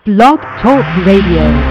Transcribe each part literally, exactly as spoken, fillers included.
Blog Talk Radio.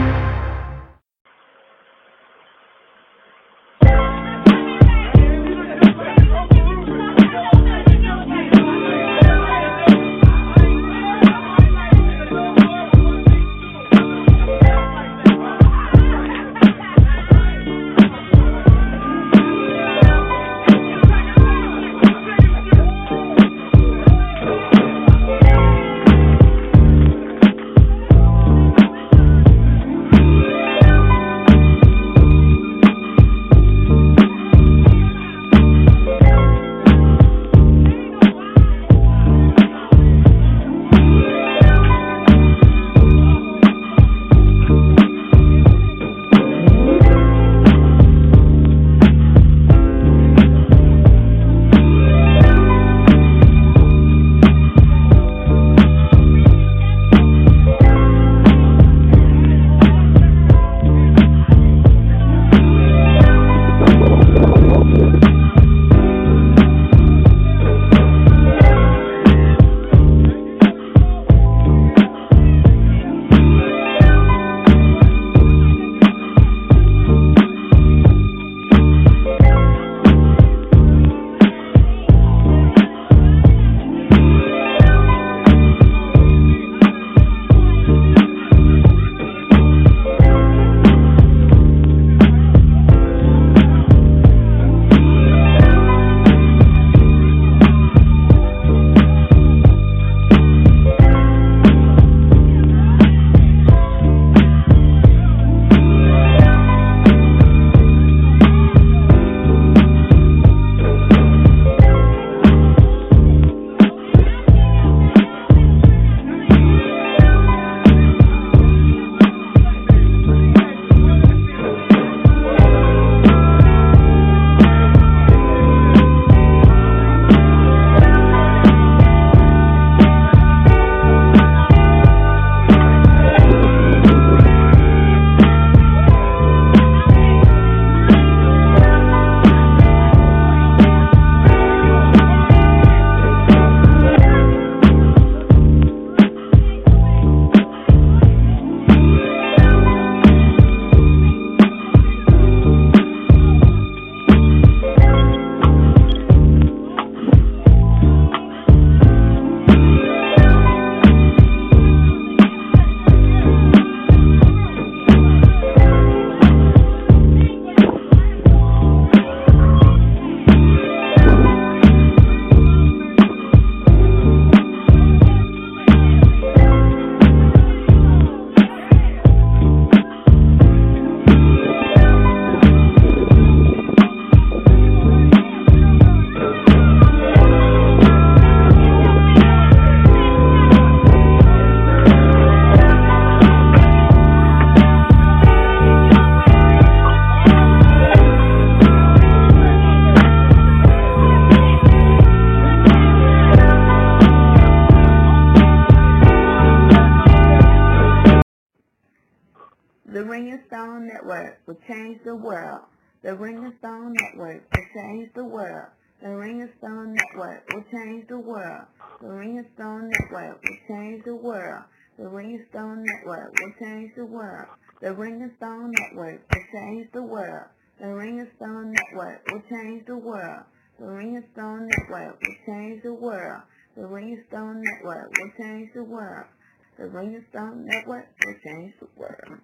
The Ring Stone Network will change the world. The Ring Stone Network will change the world. The Ring Stone Network will change the world. The Ring Stone Network will change the world. The Ring Stone Network will change the world. The Ring Stone Network will change the world. The Ring Stone Network will change the world. The Ring Stone Network will change the world. The Ring Stone Network will change the world. The Ring Stone Network will change the world.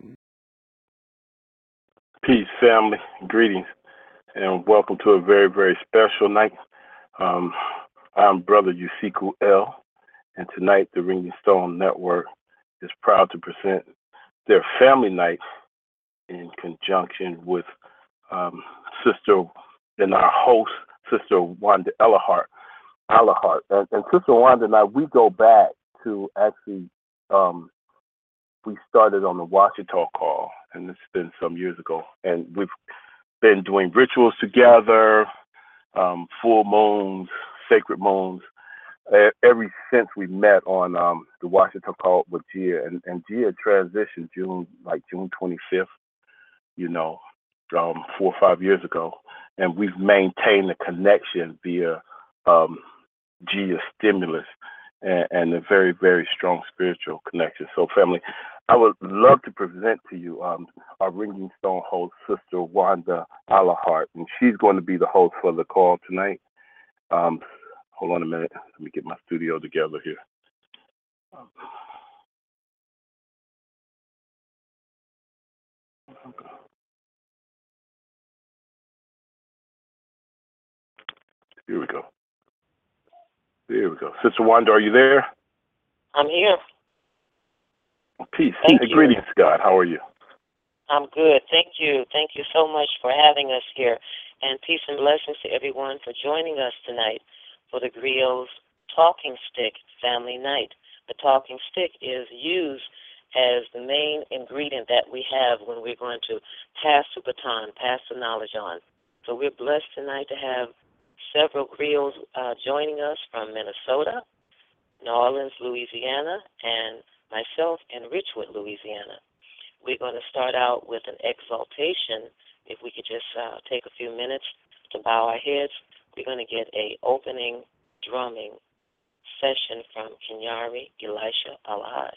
Peace, family. Greetings, and welcome to a very, very special night. Um, I'm Brother Yusiku L, and tonight the Ring Stone Network is proud to present their family night in conjunction with um, Sister and our host, Sister Wanda Ellahart. Ellahart. And, and Sister Wanda and I, we go back to actually, um, we started on the Washita call, and it's been some years ago. And we've been doing rituals together, um, full moons, sacred moons, uh, ever since we met on um, the Washita call with Gia. And, and Gia transitioned June, like June twenty-fifth, you know, um, four or five years ago. And we've maintained the connection via um, Gia Stimulus. and, and a very, very strong spiritual connection. So, family, I would love to present to you um, our Ringing Stone host, Sister Wanda Allahart, and she's going to be the host for the call tonight. Um, hold on a minute. Let me get my studio together here. Here we go. Here we go. Sister Wanda, are you there? I'm here. Peace. Thank Hey, you. greetings, God. How are you? I'm good. Thank you. Thank you so much for having us here. And peace and blessings to everyone for joining us tonight for the Griot's Talking Stick Family Night. The talking stick is used as the main ingredient that we have when we're going to pass the baton, pass the knowledge on. So we're blessed tonight to have several griots uh, joining us from Minnesota, New Orleans, Louisiana, and myself in Richwood, Louisiana. We're going to start out with an exaltation. If we could just uh, take a few minutes to bow our heads, we're going to get a opening drumming session from Kenyari Elisha Alahai.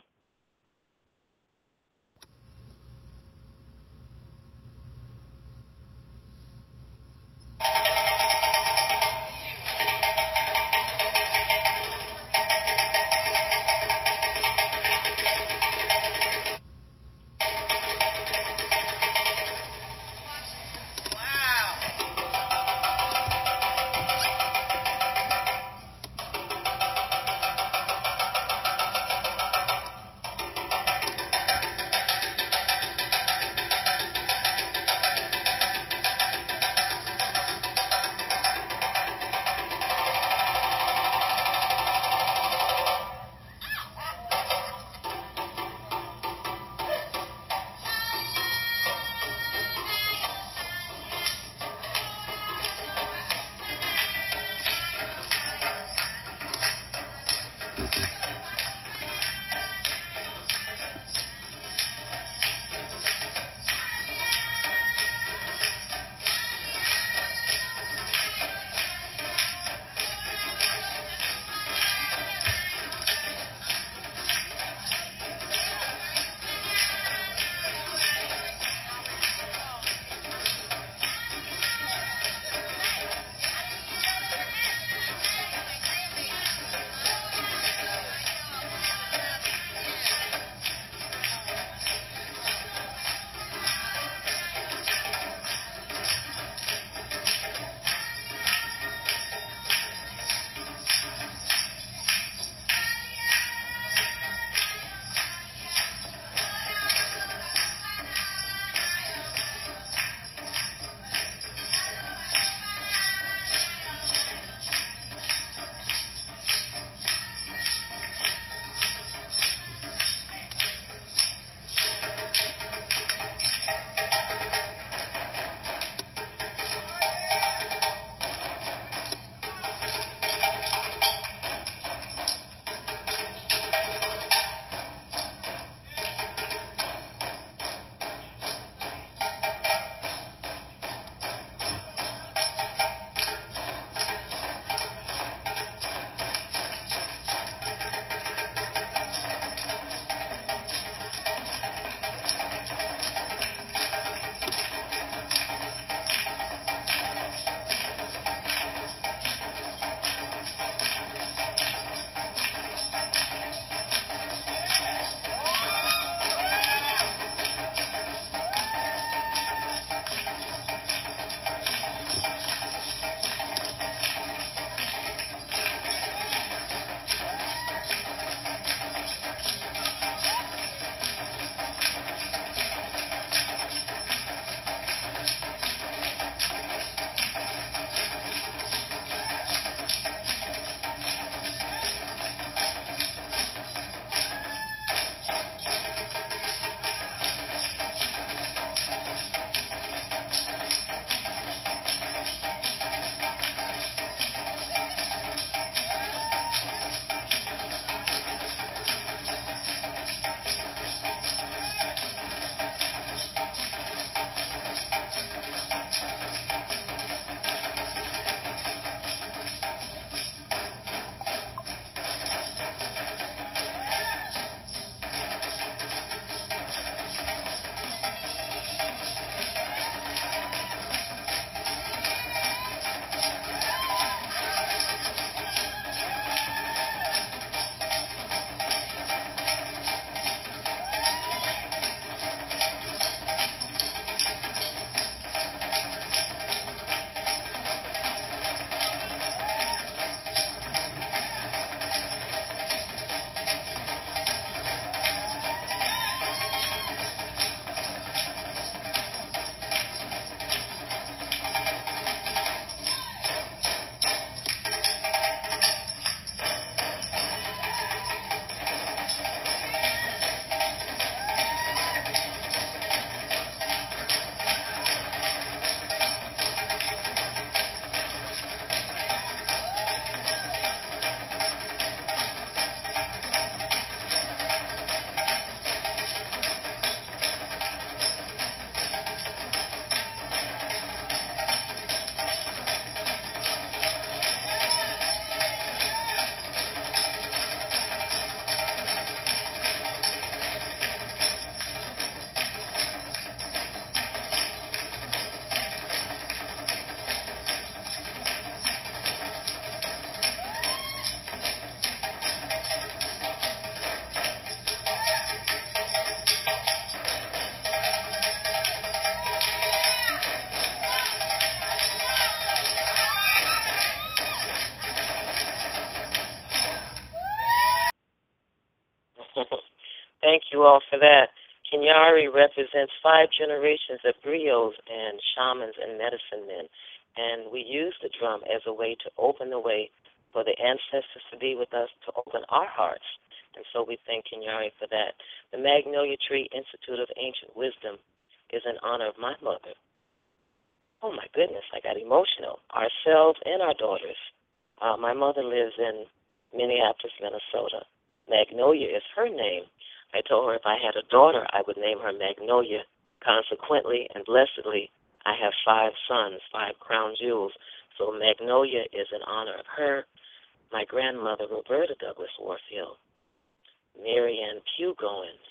Thank you all for that. Kenyari represents five generations of griots and shamans and medicine men, and we use the drum as a way to open the way for the ancestors to be with us, to open our hearts. And so we thank Kenyari for that. The Magnolia Tree Institute of Ancient Wisdom is in honor of my mother. Oh, my goodness, I got emotional. Ourselves and our daughters. Uh, my mother lives in Minneapolis, Minnesota. Magnolia is her name. I told her if I had a daughter, I would name her Magnolia. Consequently and blessedly, I have five sons, five crown jewels. So Magnolia is in honor of her, my grandmother, Roberta Douglas Warfield, Mary Ann Pugh Goins,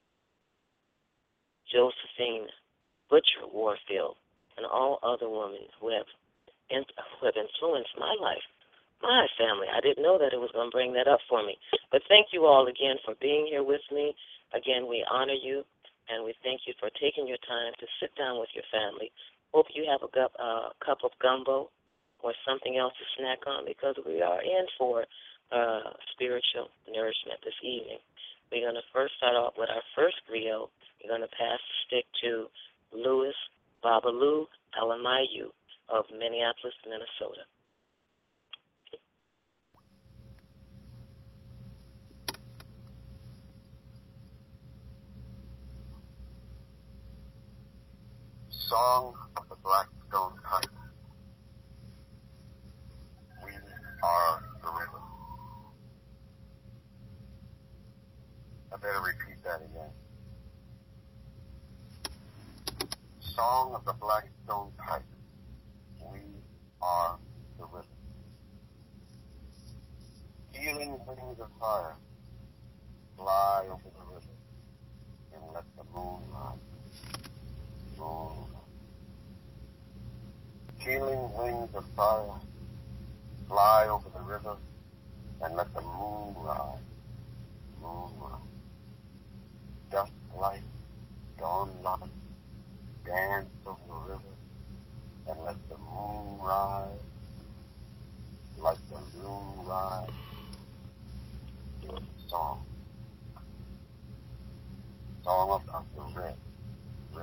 Josephine Butcher Warfield, and all other women who have, in, who have influenced my life, my family. I didn't know that it was going to bring that up for me. But thank you all again for being here with me. Again, we honor you, and we thank you for taking your time to sit down with your family. Hope you have a gu- uh, cup of gumbo or something else to snack on, because we are in for uh, spiritual nourishment this evening. We're going to first start off with our first griot. We're going to pass the stick to Louis Babalu Alamayu of Minneapolis, Minnesota. Song of the Black Stone Pipe. We are the river. I better repeat that again. Song of the Black Stone Pipe. We are the river. Healing wings of fire fly over the river and let the moon rise. Moon. Healing wings of fire fly over the river and let the moon rise. Moon rise. Dusk light, dawn light, dance over the river and let the moon rise. Like the moon rise. It's a song. Song about the red. Red.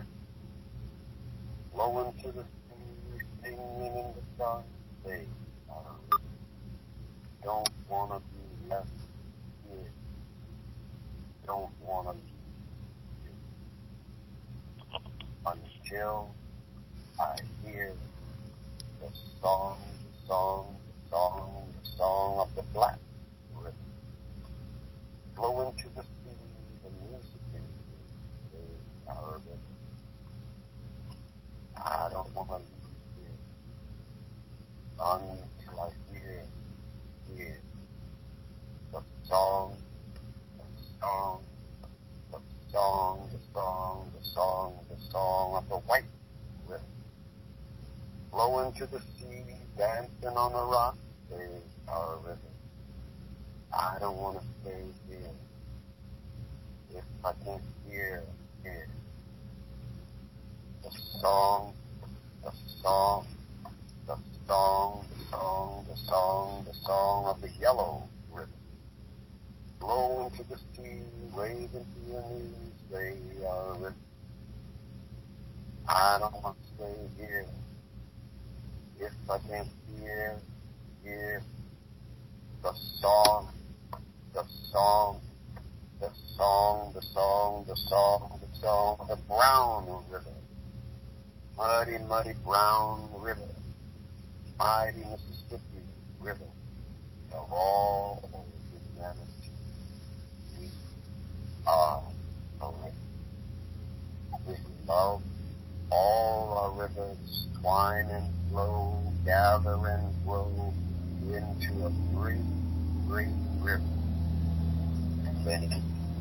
Blow into the sea, singing in the sun. They are. Don't want to be left here. Don't want to be here. Until I hear the song, the song, the song, the song of the black river. Blow into the sea, the music in the our river. I don't want to leave here until I hear, hear the song, the song, the song, the song, the song, the song of the white river. Blow into the sea, dancing on the rock, there's our river. I don't want to stay here if I can't hear, hear the song, the song, the song, the song, the song, the song of the yellow river. Blow into the sea, wave into your knees, they are a river. I don't want to stay here if I can't hear, hear the song, the song, the song, the song, the song, the song of the brown river. Muddy, muddy brown river. Mighty Mississippi River. Of all humanity, we are a river. We love all our rivers, twine and flow, gather and grow into a great, great river. And then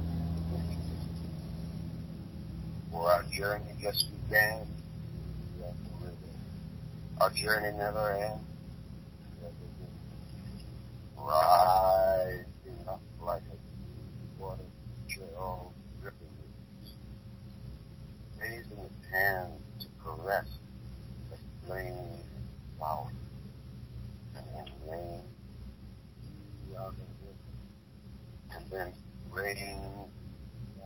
for our journey just began, we are the river. Our journey never ends. Rising up like a water chill dripping rivers, raising its hand to caress the flame flower, and then rain, we are the river, and then rain, we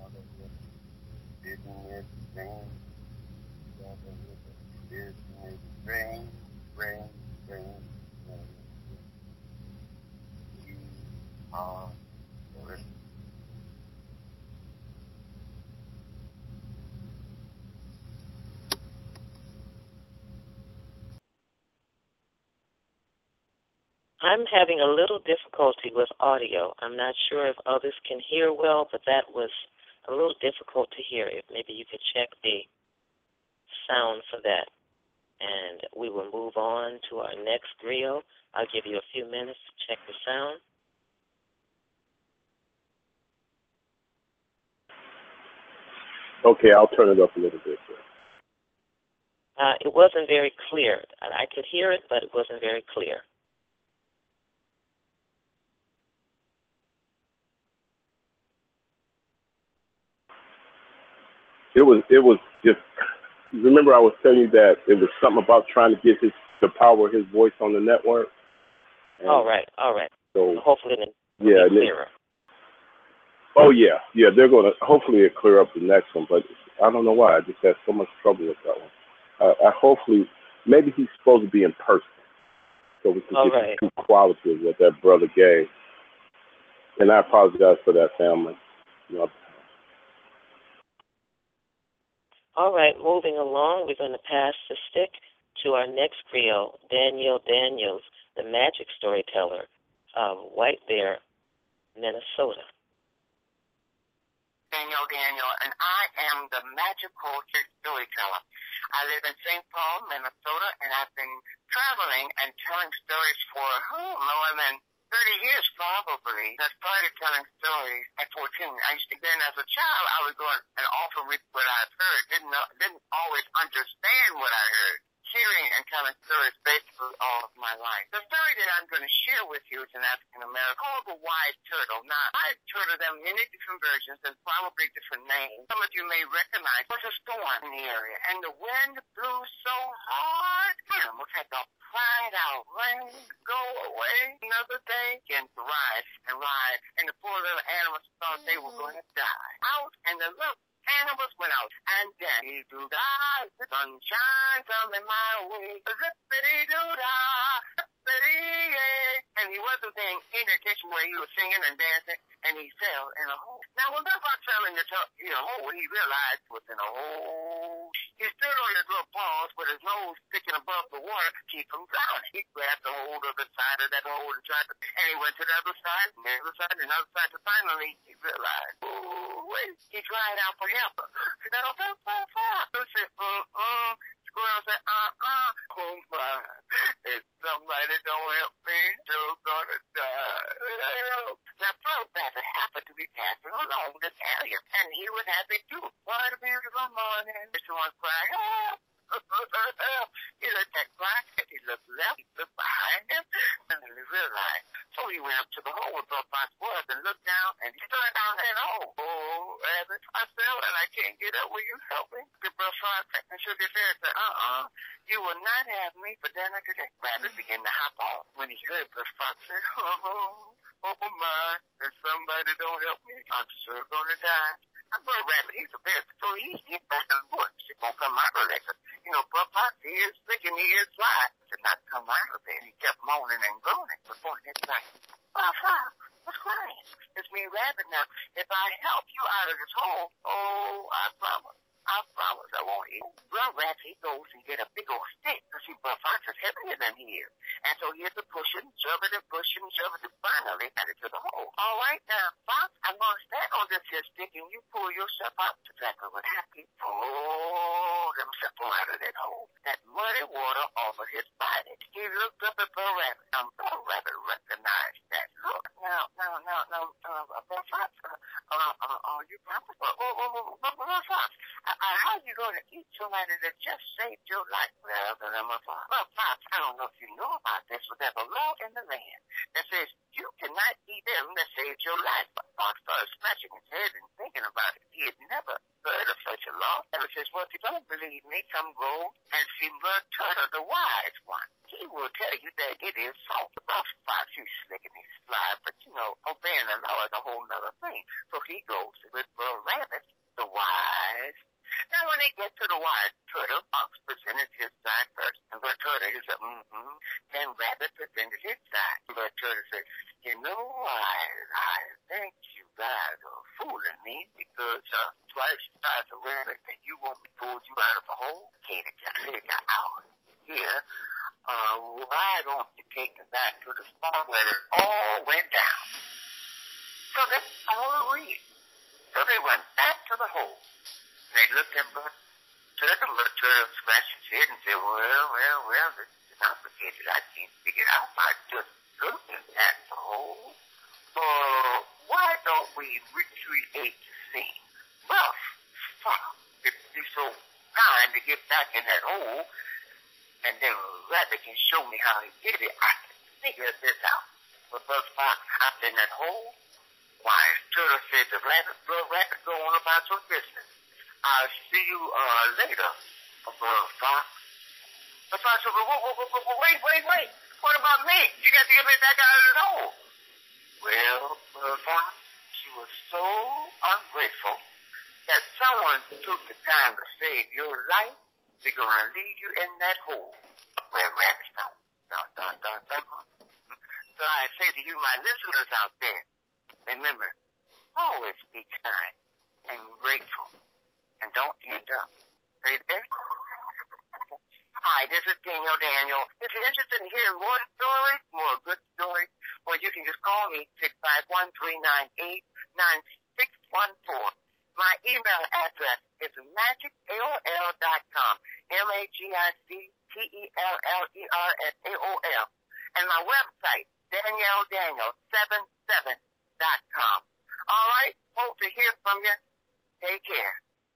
I'm having a little difficulty with audio. I'm not sure if others can hear well, but that was a little difficult to hear. If maybe you could check the sound for that. And we will move on to our next griot. I'll give you a few minutes to check the sound. Okay, I'll turn it up a little bit. Uh, it wasn't very clear. I could hear it, but it wasn't very clear. It was it was just, remember I was telling you that it was something about trying to get his the power of his voice on the network. And all right, all right. So hopefully it'll yeah, be clearer. Oh yeah, yeah. They're gonna hopefully it'll clear up the next one, but I don't know why. I just had so much trouble with that one. Uh, I hopefully maybe he's supposed to be in person, so we can all get right. the true quality of what that brother gave. And I apologize for that, family. You know, all right, moving along, we're going to pass the stick to our next griot, Danielle Daniels, the magic storyteller of White Bear, Minnesota. Danielle Daniel, and I am the magical storyteller. I live in Saint Paul, Minnesota, and I've been traveling and telling stories for, oh, more than thirty years probably. I started telling stories at fourteen. I used to, then as a child, I would go and often read what I've heard. Didn't know, didn't always understand what I heard. Hearing and telling stories basically all of my life. The story that I'm going to share with you is an African American called the Wise Turtle. Now, Wise Turtle, there are many different versions and probably different names. Some of you may recognize there was a storm in the area, and the wind blew so hard, animals had to cried out, rain, go away. Another day began to rise and rise, and the poor little animals thought they were going to die. Out, and the little animals went out, and then he do die, the sunshine coming my way, zippity-doo-dah, zippity-yay. And he wasn't paying any attention where he was singing and dancing, and he fell in a hole. Now, when Bill Fox fell in the to- in a hole, he realized he was in a hole. He stood on his little paws with his nose sticking above the water to keep from drowning. He grabbed a hold of the side of that hole and tried to, and he went to the other side, and the other side, and the other side, and finally he realized, oh, wait. He cried out for help. He said, oh, so, so, so. He said, uh-uh. Squirrel said, uh-uh. Oh, my. If somebody don't help me, still gonna die. Now, Pearl Rabbit happened to be passing along this area, and he was happy too. What a beautiful morning. Someone cried, help. He looked at Clark, he looked left, he looked behind him, and then he realized. So he went up to the hole where Bill Fox was and looked down, and he started down that hole. Oh, Rabbit, I fell and I can't get up. Will you help me? The Bill Fox and shook his head and said, uh-uh, you will not have me for dinner today. Rabbit began to hop off. When he heard Bill Fox say, oh, oh my, if somebody don't help me, I'm sure gonna die. I'm Bill Rabbit, he's a bear, so he get back in the woods. He's gonna come out of there. You know, Bill Fox, he is sick and he is fly. He did not come out of there. He kept moaning and groaning before he got back. Bill Fox, what's crying? It's me, Rabbit, now. If I help you out of this hole, oh, I promise. I promise I won't eat. Well, Rabbit, he goes and get a big old stick. Because see, Bill Fox is heavier than he is. And so he has to push it and shove it and push it and shove it and finally add it to the hole. All right, now, Fox, I'm going to stand on this here stick and you pull yourself out. Exactly what happened. Pull himself out of that hole. That muddy water off of his body. He looked up at Bill Rabbit. Now, Bill Rabbit recognized that look. Now, now, now, now, uh, Bill Fox, uh, uh, uh, uh, you promise? Oh, oh, oh, oh, Bill Fox. Uh, uh, how are you going to eat somebody that just saved your life? Well, then I'm a fox. Well, Fox, I don't know if you know about this, but there's a law in the land that says you cannot eat them that saved your life. But Fox started scratching his head and thinking about it. He had never heard of such a law. And he says, well, if you don't believe me, come go and see Mud Turtle, the wise one. He will tell you that it is so. The Fox, he's slick and he's sly, but, you know, obeying the law is a whole nother thing. So he goes with Bill Rabbit, the wise. Now, when they get to the Wise Turtle, Fox presented his side first. And Bill Turtle, he said, mm-hmm. Then Rabbit presented his side. Bill Turtle said, you know, I, I think you guys are fooling me because uh, twice the size of Rabbit and you want me to pull you out of a hole. Can't just figure out here. Uh, why don't you take the back to the spot where it all went down. So they all agreed. So they went back to the hole. They looked at Bud Turtle. Bud Turtle scratched his head and said, well, well, well, this is complicated. I can't figure it out by just looking at the hole. Uh, why don't we recreate the scene? Well, fuck, if you're so kind to get back in that hole, and then Rabbit can show me how he did it, I can figure this out. But Buzz Fox hopped in that hole. Why, Turtle said to Rabbit, Buzz Rabbit, go on about your business. I'll see you uh, later, Buzz Fox. Buzz Fox said, wait, wait, wait, wait. What about me? You got to get me back out of the hole. Well, Buzz Fox, she was so ungrateful that someone took the time to save your life. They're going to leave you in that hole where rabbits don't. Dun, dun, dun, dun. So I say to you, my listeners out there, remember, always be kind and grateful, and don't end up. Are you there? Hi, this is Daniel Daniel. If you're interested in hearing more stories, more good stories, well, you can just call me, six five one, three nine eight, nine six one four. My email address is magic A O L dot com, M A G I C T E L L E R at A O L. And my website, Danielle Daniel seventy-seven dot com. All right, hope to hear from you. Take care.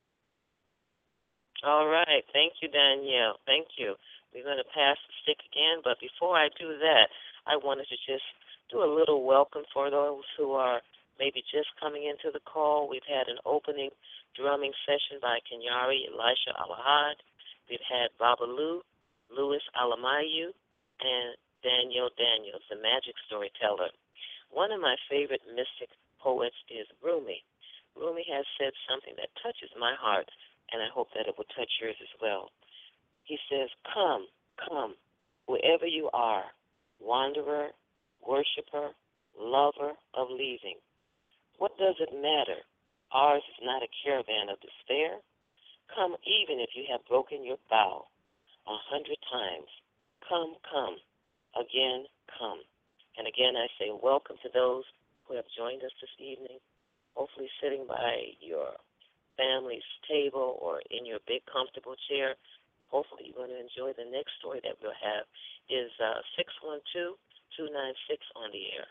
All right. Thank you, Danielle. Thank you. We're going to pass the stick again, but before I do that, I wanted to just do a little welcome for those who are maybe just coming into the call. We've had an opening drumming session by Kenyari Elisha Alahad. We've had Babalu, Louis Alamayu, and Daniel Daniels, the magic storyteller. One of my favorite mystic poets is Rumi. Rumi has said something that touches my heart, and I hope that it will touch yours as well. He says, come, come, wherever you are, wanderer, worshiper, lover of leaving. What does it matter? Ours is not a caravan of despair. Come even if you have broken your vow a hundred times. Come, come, again, come. And again, I say welcome to those who have joined us this evening, hopefully sitting by your family's table or in your big comfortable chair. Hopefully you're going to enjoy the next story that we'll have is uh, six one two, two nine six on the air.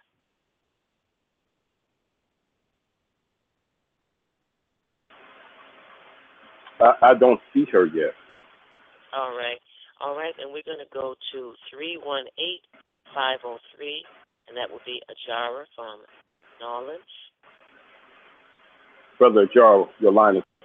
I, I don't see her yet. All right. All right, and we're going to go to three one eight, five oh three, and that will be Ajara from New Orleans. Brother Ajara, your line is...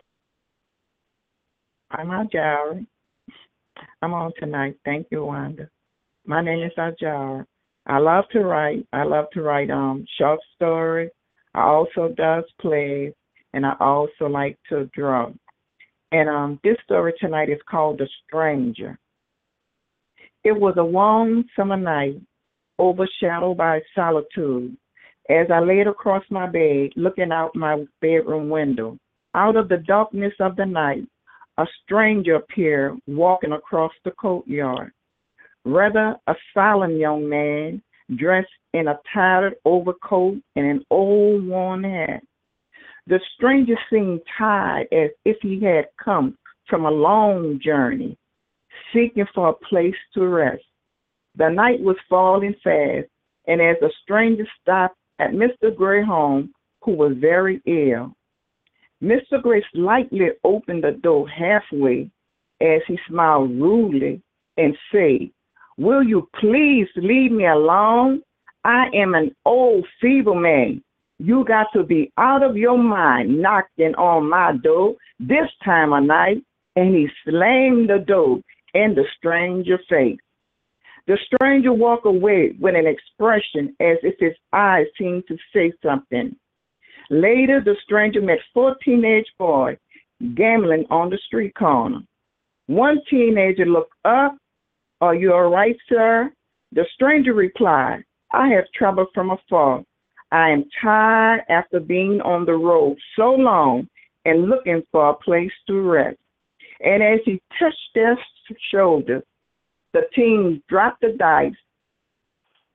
I'm Ajara. I'm on tonight. Thank you, Wanda. My name is Ajara. I love to write. I love to write um short stories. I also does plays, and I also like to draw. And um, this story tonight is called The Stranger. It was a warm summer night, overshadowed by solitude, as I laid across my bed, looking out my bedroom window. Out of the darkness of the night, a stranger appeared walking across the courtyard. Rather a solemn young man, dressed in a tattered overcoat and an old worn hat. The stranger seemed tired, as if he had come from a long journey, seeking for a place to rest. The night was falling fast, and as the stranger stopped at Mister Gray's home, who was very ill, Mister Gray slightly opened the door halfway as he smiled rudely and said, "Will you please leave me alone? I am an old feeble man. You got to be out of your mind knocking on my door this time of night." And he slammed the door in the stranger's face. The stranger walked away with an expression as if his eyes seemed to say something. Later, the stranger met four teenage boys gambling on the street corner. One teenager looked up. "Are you all right, sir?" The stranger replied, "I have traveled from afar. I am tired after being on the road so long and looking for a place to rest." And as he touched their shoulders, the teens dropped the dice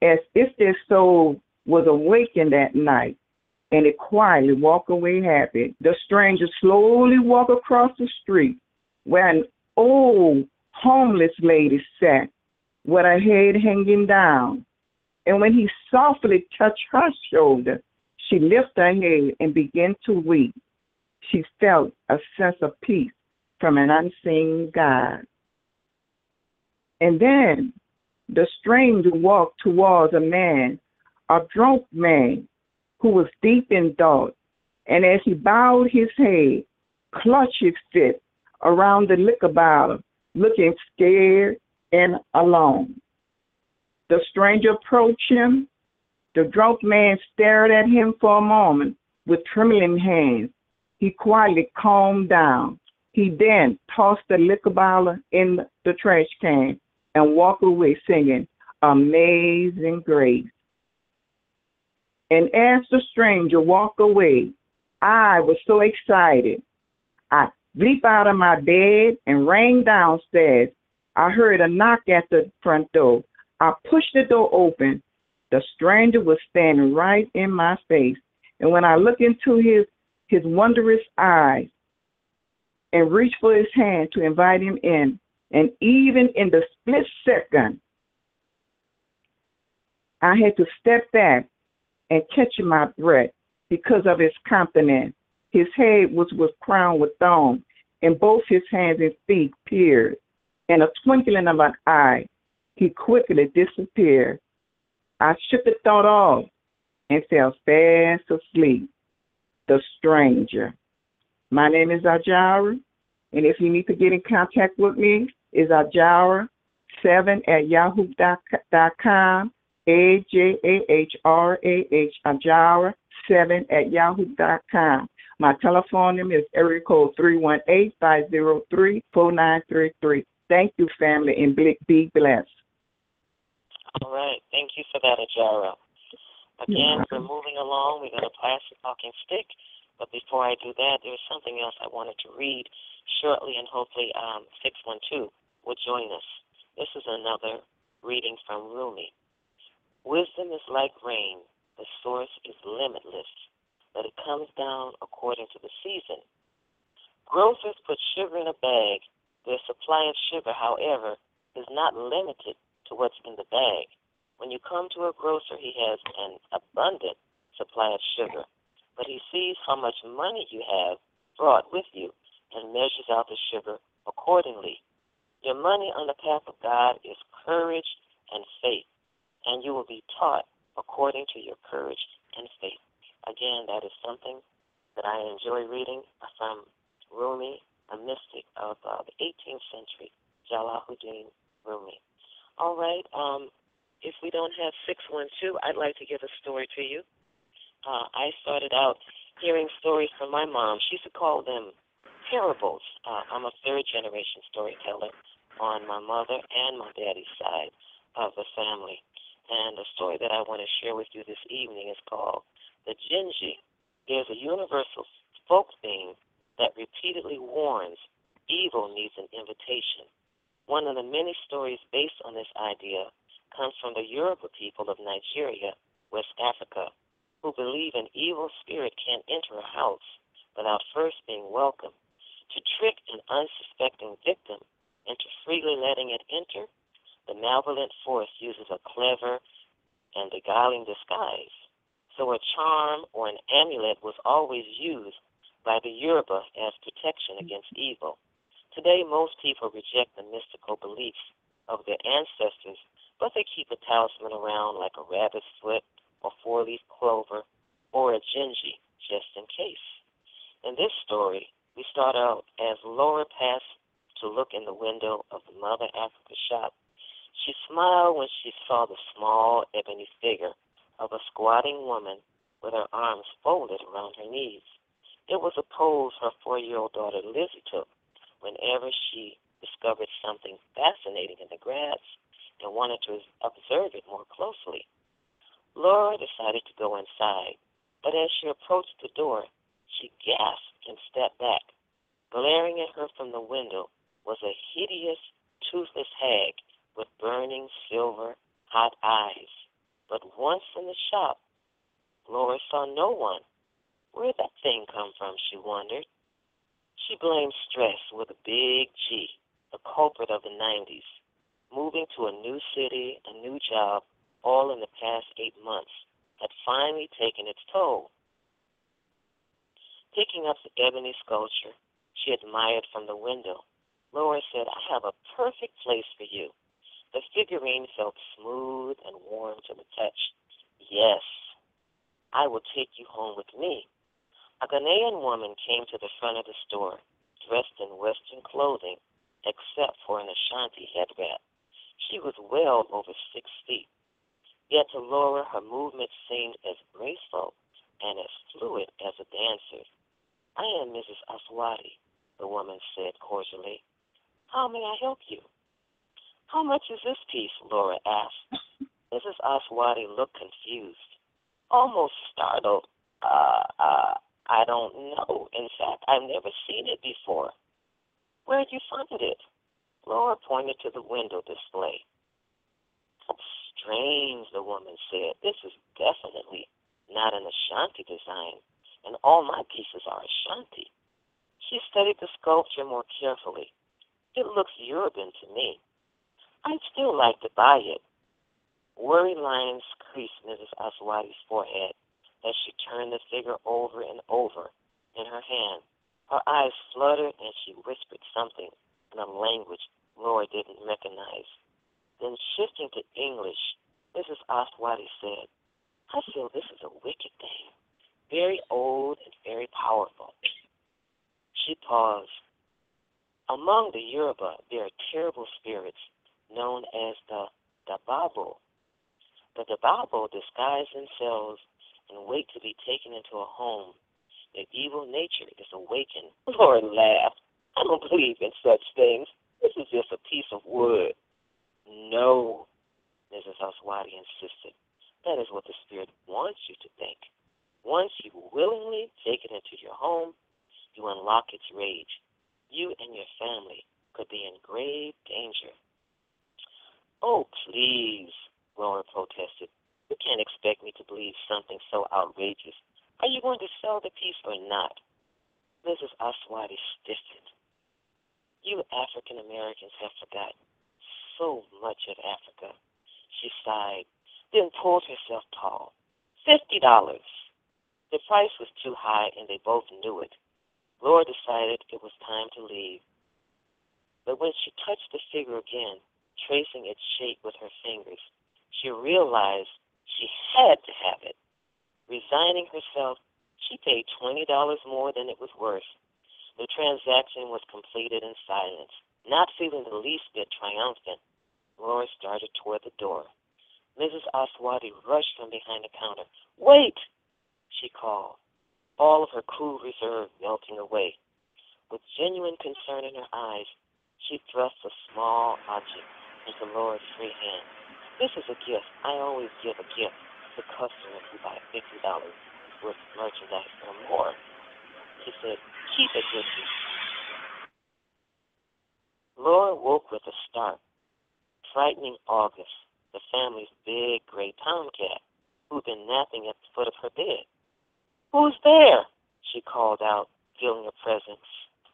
as if their soul was awakened that night, and it quietly walked away happy. The stranger slowly walked across the street where an old homeless lady sat with her head hanging down. And when he softly touched her shoulder, she lifted her head and began to weep. She felt a sense of peace from an unseen God. And then the stranger walked towards a man, a drunk man, who was deep in thought. And as he bowed his head, clutched his fist around the liquor bottle, looking scared and alone. The stranger approached him. The drunk man stared at him for a moment with trembling hands. He quietly calmed down. He then tossed the liquor bottle in the trash can and walked away singing Amazing Grace. And as the stranger walked away, I was so excited. I leaped out of my bed and ran downstairs. I heard a knock at the front door. I pushed the door open. The stranger was standing right in my face. And when I looked into his, his wondrous eyes and reached for his hand to invite him in, and even in the split second, I had to step back and catch my breath because of his countenance. His head was, was crowned with thorns, and both his hands and feet pierced. In a twinkling of an eye, he quickly disappeared. I shook the thought off and fell fast asleep. The stranger. My name is Ajara, and if you need to get in contact with me, it's Ajara seven at yahoo dot com. A J A H R A H, Ajara seven at yahoo dot com. My telephone number is area code three one eight, five zero three, four nine three three. Thank you, family, and be blessed. All right. Thank you for that, Ajara. Again, we're moving along. We're going to pass the talking stick. But before I do that, there's something else I wanted to read shortly, and hopefully um, six one two will join us. This is another reading from Rumi. Wisdom is like rain. The source is limitless, but it comes down according to the season. Grocers put sugar in a bag. Their supply of sugar, however, is not limited to what's in the bag. When you come to a grocer, he has an abundant supply of sugar, but he sees how much money you have brought with you and measures out the sugar accordingly. Your money on the path of God is courage and faith, and you will be taught according to your courage and faith. Again, that is something that I enjoy reading from Rumi, a mystic of uh, the eighteenth century, Jalaluddin Rumi. All right, um, if we don't have six one two, I'd like to give a story to you. Uh, I started out hearing stories from my mom. She used to call them parables. Uh, I'm a third-generation storyteller on my mother and my daddy's side of the family. And the story that I want to share with you this evening is called The Jinji. There's a universal folk theme that repeatedly warns evil needs an invitation. One of the many stories based on this idea comes from the Yoruba people of Nigeria, West Africa, who believe an evil spirit can't enter a house without first being welcomed. To trick an unsuspecting victim into freely letting it enter, the malevolent force uses a clever and beguiling disguise. So a charm or an amulet was always used by the Yoruba as protection against evil. Today, most people reject the mystical beliefs of their ancestors, but they keep a talisman around like a rabbit's foot or four-leaf clover or a jinji just in case. In this story, we start out as Laura passed to look in the window of the Mother Africa shop. She smiled when she saw the small ebony figure of a squatting woman with her arms folded around her knees. It was a pose her four-year-old daughter Lizzie took whenever she discovered something fascinating in the grass and wanted to observe it more closely. Laura decided to go inside, but as she approached the door, she gasped and stepped back. Glaring at her from the window was a hideous, toothless hag with burning silver, hot eyes. But once in the shop, Laura saw no one. Where'd that thing come from, she wondered. She blamed stress with a big G, the culprit of the nineties. Moving to a new city, a new job, all in the past eight months, had finally taken its toll. Picking up the ebony sculpture she admired from the window, Laura said, I have a perfect place for you. The figurine felt smooth and warm to the touch. Yes, I will take you home with me. A Ghanaian woman came to the front of the store, dressed in Western clothing, except for an Ashanti headwrap. She was well over six feet. Yet to Laura, her movements seemed as graceful and as fluid as a dancer's. I am Missus Aswati, the woman said cordially. How may I help you? How much is this piece? Laura asked. Missus Aswati looked confused, almost startled. Uh, uh, I don't know. In fact, I've never seen it before. Where'd you find it? Laura pointed to the window display. That's strange, the woman said. This is definitely not an Ashanti design, and all my pieces are Ashanti. She studied the sculpture more carefully. It looks Yoruban to me. I'd still like to buy it. Worry lines creased Missus Aswati's forehead as she turned the figure over and over in her hand. Her eyes fluttered and she whispered something in a language Laura didn't recognize. Then shifting to English, Missus Aswati said, I feel this is a wicked thing, very old and very powerful. She paused. Among the Yoruba, there are terrible spirits known as the Dababo. The Dababo disguise themselves and wait to be taken into a home. Their evil nature is awakened. Laura laughed. I don't believe in such things. This is just a piece of wood. No, Missus Aswati insisted. That is what the spirit wants you to think. Once you willingly take it into your home, you unlock its rage. You and your family could be in grave danger. Oh, please, Laura protested. You can't expect me to believe something so outrageous. Are you going to sell the piece or not? Missus Aswati stiffened. You African Americans have forgotten so much of Africa. She sighed, then pulled herself tall. Fifty dollars. The price was too high, and they both knew it. Laura decided it was time to leave. But when she touched the figure again, tracing its shape with her fingers, she realized she had to have it. Resigning herself, she paid twenty dollars more than it was worth. The transaction was completed in silence. Not feeling the least bit triumphant, Laura started toward the door. Missus Aswati rushed from behind the counter. Wait, she called, all of her cool reserve melting away. With genuine concern in her eyes, she thrust a small object into Laura's free hand. This is a gift. I always give a gift to customers who buy fifty dollars worth of merchandise or more. She said, keep it with you. Laura woke with a start, frightening August, the family's big gray tomcat, who'd been napping at the foot of her bed. Who's there? She called out, feeling a presence.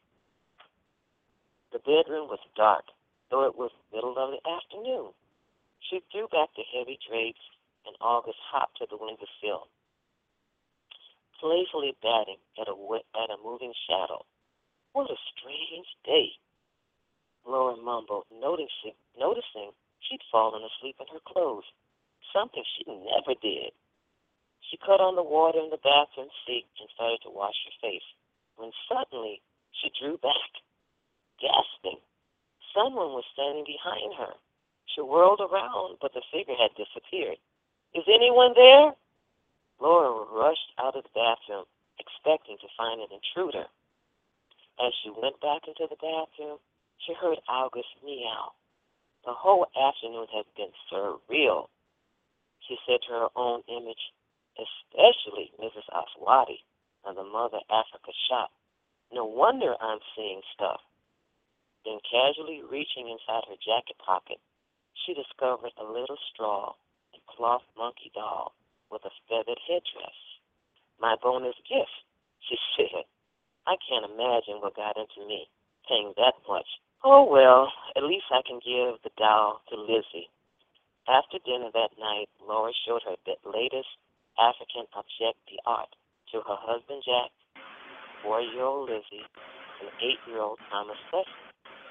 The bedroom was dark, though it was middle of the afternoon. She threw back the heavy drapes, and August hopped to the windowsill, playfully batting at a, at a moving shadow. What a strange day, Laura mumbled, noticing, noticing she'd fallen asleep in her clothes, something she never did. She cut on the water in the bathroom sink and started to wash her face, when suddenly she drew back, gasping. Someone was standing behind her. She whirled around, but the figure had disappeared. Is anyone there? Laura rushed out of the bathroom, expecting to find an intruder. As she went back into the bathroom, she heard August meow. The whole afternoon had been surreal, she said to her own image, especially Missus Aswati and the Mother Africa shop. No wonder I'm seeing stuff. Then casually reaching inside her jacket pocket, she discovered a little straw and cloth monkey doll with a feathered headdress. My bonus gift, she said. I can't imagine what got into me, paying that much. Oh, well, at least I can give the doll to Lizzie. After dinner that night, Laura showed her the latest African object d'art to her husband Jack, four-year-old Lizzie, and eight-year-old Thomas Leslie.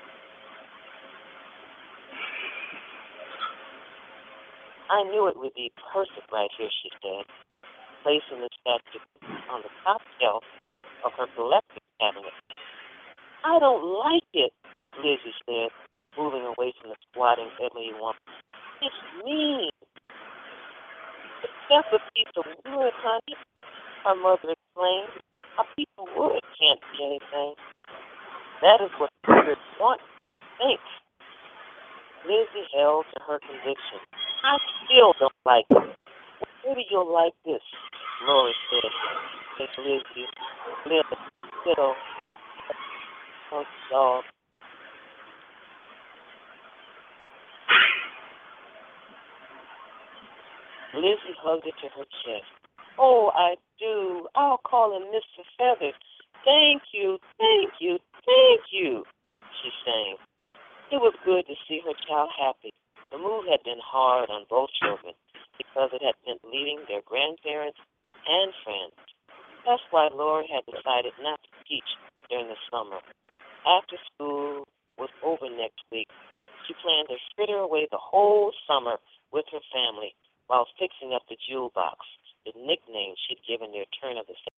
I knew it would be perfect right here, she said, placing the statue on the top shelf of her collector's cabinet. I don't like it, Lizzie said, moving away from the squatting ebony woman. It's mean. It's just a piece of wood, honey, her mother explained. A piece of wood can't be anything. That is what spirits want to think. Lizzie held to her conviction. I still don't like it. Maybe you'll like this, Laura said. Miss Lizzie, little, little, little dog. Lizzie hugged it to her chest. Oh, I do. I'll call him Mister Feathers. Thank you, thank you, thank you, she sang. It was good to see her child happy. The move had been hard on both children because it had meant leaving their grandparents and friends. That's why Laura had decided not to teach during the summer. After school was over next week, she planned to fritter away the whole summer with her family while fixing up the jewel box, the nickname she'd given their turn of the century.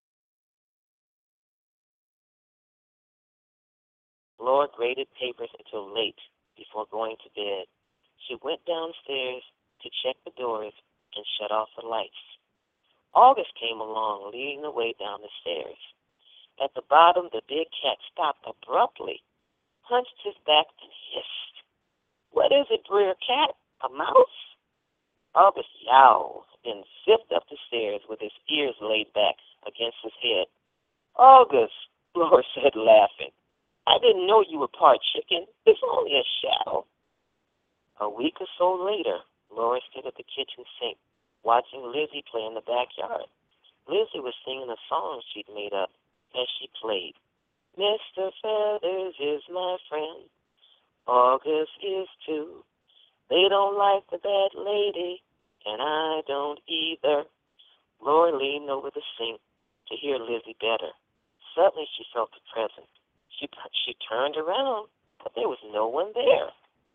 Laura graded papers until late before going to bed. She went downstairs to check the doors and shut off the lights. August came along, leading the way down the stairs. At the bottom, the big cat stopped abruptly, hunched his back, and hissed. What is it, Brer Cat? A mouse? August yowled, then zipped up the stairs with his ears laid back against his head. August, Laura said, laughing. I didn't know you were part chicken. It's only a shadow. A week or so later, Laura stood at the kitchen sink, watching Lizzie play in the backyard. Lizzie was singing a song she'd made up as she played. Mister Feathers is my friend. August is too. They don't like the bad lady, and I don't either. Laura leaned over the sink to hear Lizzie better. Suddenly she felt the presence. She, she turned around, but there was no one there.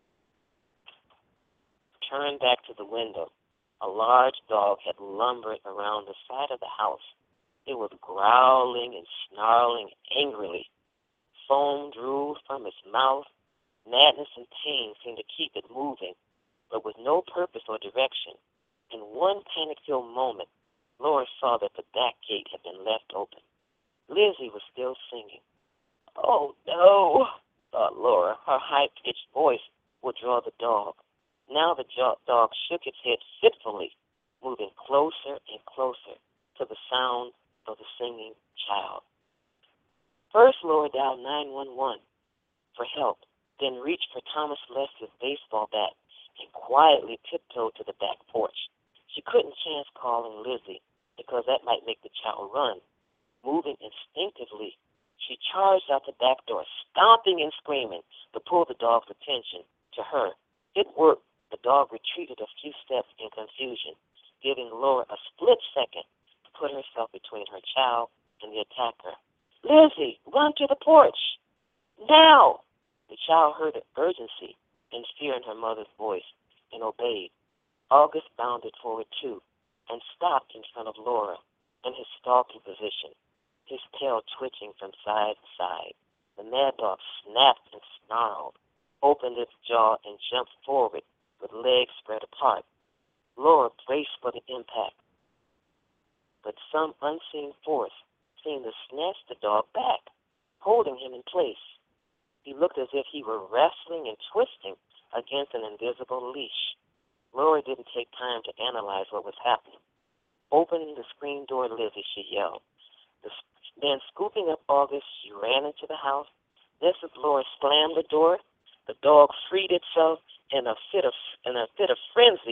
Turned back to the window. A large dog had lumbered around the side of the house. It was growling and snarling angrily. Foam drew from its mouth. Madness and pain seemed to keep it moving, but with no purpose or direction. In one panic-filled moment, Laura saw that the back gate had been left open. Lizzie was still singing. Oh, no, thought Laura. Her high-pitched voice would draw the dog. Now the dog shook its head fitfully, moving closer and closer to the sound of the singing child. First, Laura dialed nine one one for help, then reached for Thomas Leslie's baseball bat and quietly tiptoed to the back porch. She couldn't chance calling Lizzie because that might make the child run. Moving instinctively, she charged out the back door, stomping and screaming to pull the dog's attention to her. It worked. The dog retreated a few steps in confusion, giving Laura a split second to put herself between her child and the attacker. Lizzie, run to the porch! Now! The child heard the urgency and fear in her mother's voice and obeyed. August bounded forward too and stopped in front of Laura in his stalking position, his tail twitching from side to side. The mad dog snapped and snarled, opened its jaw, and jumped forward with legs spread apart. Laura braced for the impact, but some unseen force seemed to snatch the dog back, holding him in place. He looked as if he were wrestling and twisting against an invisible leash. Laura didn't take time to analyze what was happening. Opening the screen door, Lizzie, she yelled. The, then, scooping up August, she ran into the house. Just as Laura slammed the door, the dog freed itself in a fit of in a fit of frenzy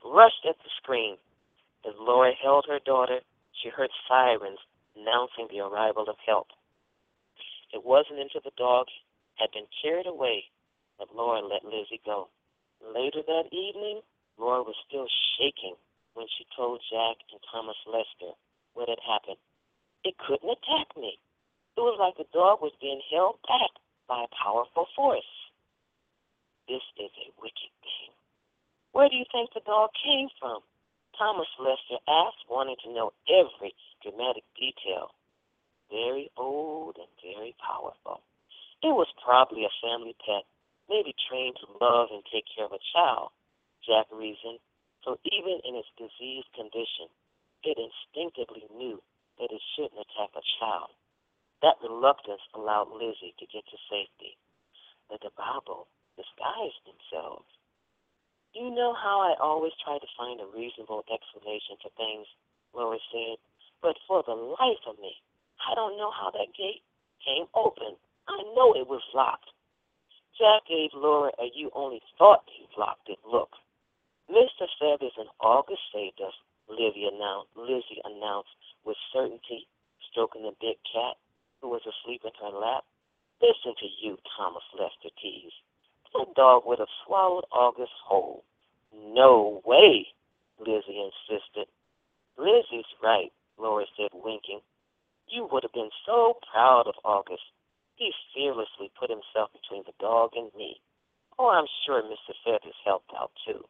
rushed at the screen. As Laura held her daughter, she heard sirens announcing the arrival of help. It wasn't until the dog had been carried away that Laura let Lizzie go. Later that evening, Laura was still shaking when she told Jack and Thomas Lester what had happened. It couldn't attack me. It was like the dog was being held back by a powerful force. This is a wicked thing. Where do you think the dog came from? Thomas Lester asked, wanting to know every dramatic detail. Very old and very powerful. It was probably a family pet, maybe trained to love and take care of a child, Jack reasoned. So even in its diseased condition, it instinctively knew that it shouldn't attack a child. That reluctance allowed Lizzie to get to safety. But the Bible disguised themselves. You know how I always try to find a reasonable explanation for things, Laura said, but for the life of me, I don't know how that gate came open. I know it was locked. Jack gave Laura a you only thought you locked it look. Mister Feathers and August saved us, Lizzie announced, Lizzie announced with certainty, stroking the big cat who was asleep in her lap. Listen to you, Thomas Lester teased. That dog would have swallowed August whole. No way, Lizzie insisted. Lizzie's right, Laura said, winking. You would have been so proud of August. He fearlessly put himself between the dog and me. Oh, I'm sure Mister Feathers helped out, too.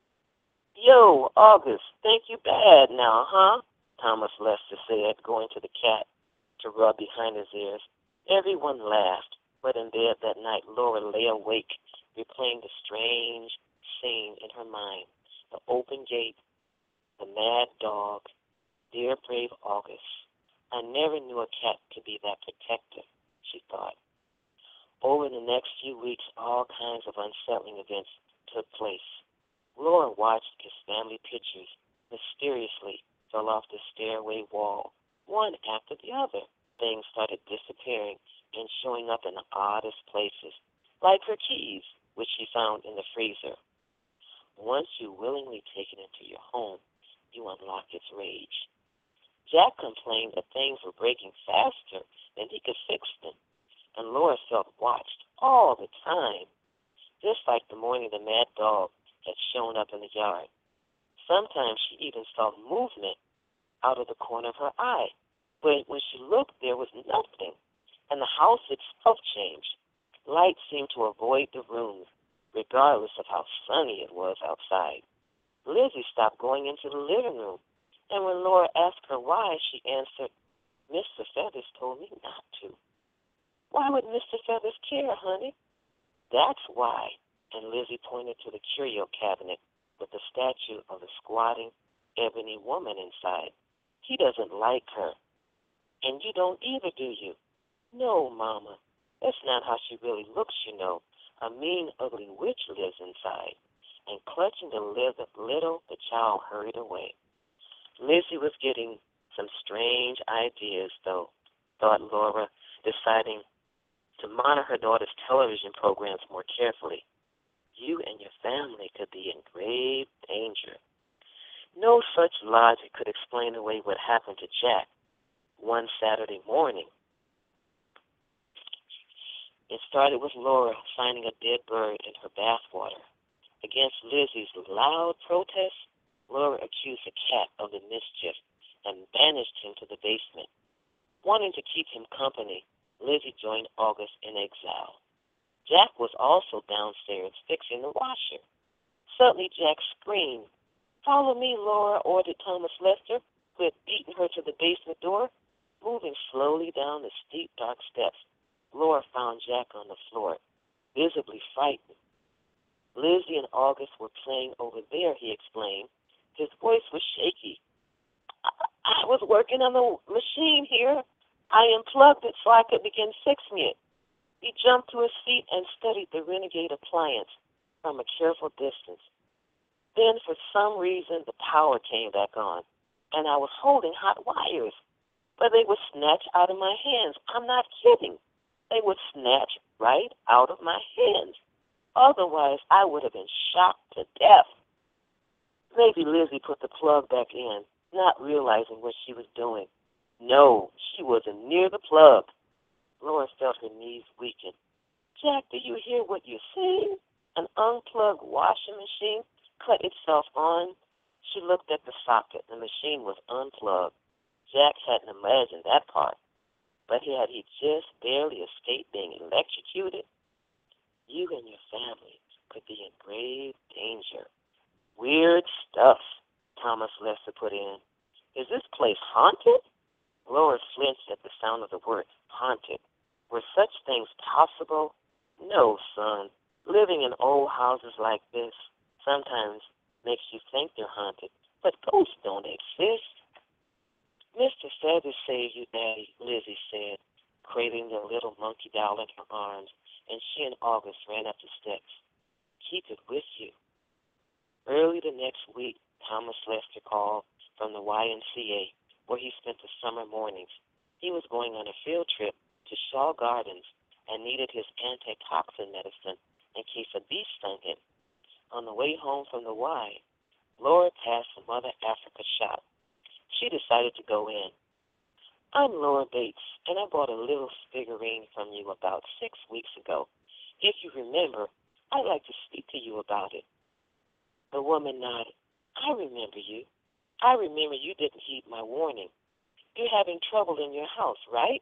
Yo, August, think you bad now, huh? Thomas Lester said, going to the cat to rub behind his ears. Everyone laughed, but in bed that night, Laura lay awake, replaying the strange scene in her mind. The open gate, the mad dog, dear brave August. I never knew a cat could be that protective, she thought. Over the next few weeks, all kinds of unsettling events took place. Laura watched as family pictures mysteriously fell off the stairway wall, one after the other. Things started disappearing and showing up in the oddest places, like her keys, which she found in the freezer. Once you willingly take it into your home, you unlock its rage. Jack complained that things were breaking faster than he could fix them, and Laura felt watched all the time, just like the morning the mad dog had shown up in the yard. Sometimes she even saw movement out of the corner of her eye, but when she looked, there was nothing, and the house itself changed. Light seemed to avoid the room, regardless of how sunny it was outside. Lizzie stopped going into the living room, and when Laura asked her why, she answered, Mister Feathers told me not to. Why would Mister Feathers care, honey? That's why. And Lizzie pointed to the curio cabinet with the statue of the squatting ebony woman inside. He doesn't like her. And you don't either, do you? No, Mama. That's not how she really looks, you know. A mean, ugly witch lives inside. And clutching the little, the child hurried away. Lizzie was getting some strange ideas, though, thought Laura, deciding to monitor her daughter's television programs more carefully. You and your family could be in grave danger. No such logic could explain away what happened to Jack one Saturday morning. It started with Laura finding a dead bird in her bathwater. Against Lizzie's loud protest, Laura accused the cat of the mischief and banished him to the basement. Wanting to keep him company, Lizzie joined August in exile. Jack was also downstairs fixing the washer. Suddenly Jack screamed. Follow me, Laura, ordered Thomas Lester, who had beaten her to the basement door. Moving slowly down the steep, dark steps, Laura found Jack on the floor, visibly frightened. Lizzie and August were playing over there, he explained. His voice was shaky. I, I was working on the machine here. I unplugged it so I could begin fixing it. He jumped to his feet and studied the renegade appliance from a careful distance. Then, for some reason, the power came back on, and I was holding hot wires, but they would snatch out of my hands. I'm not kidding. They would snatch right out of my hands. Otherwise, I would have been shocked to death. Maybe Lizzie put the plug back in, not realizing what she was doing. No, she wasn't near the plug. Laura felt her knees weaken. Jack, do you hear what you're saying? An unplugged washing machine cut itself on. She looked at the socket. The machine was unplugged. Jack hadn't imagined that part. But had he just barely escaped being electrocuted? You and your family could be in grave danger. Weird stuff, Thomas Lester put in. Is this place haunted? Laura flinched at the sound of the word haunted. Were such things possible? No, son. Living in old houses like this sometimes makes you think they're haunted, but ghosts don't exist. Mister Feathers saved you, Daddy, Lizzie said, cradling the little monkey doll in her arms, and she and August ran up the steps. Keep it with you. Early the next week, Thomas Lester called from the Y M C A, where he spent the summer mornings. He was going on a field trip to Shaw Gardens and needed his antitoxin medicine in case a bee stung him. On the way home from the Y, Laura passed the Mother Africa shop. She decided to go in. I'm Laura Bates, and I bought a little figurine from you about six weeks ago. If you remember, I'd like to speak to you about it. The woman nodded. I remember you. I remember you didn't heed my warning. You're having trouble in your house, right?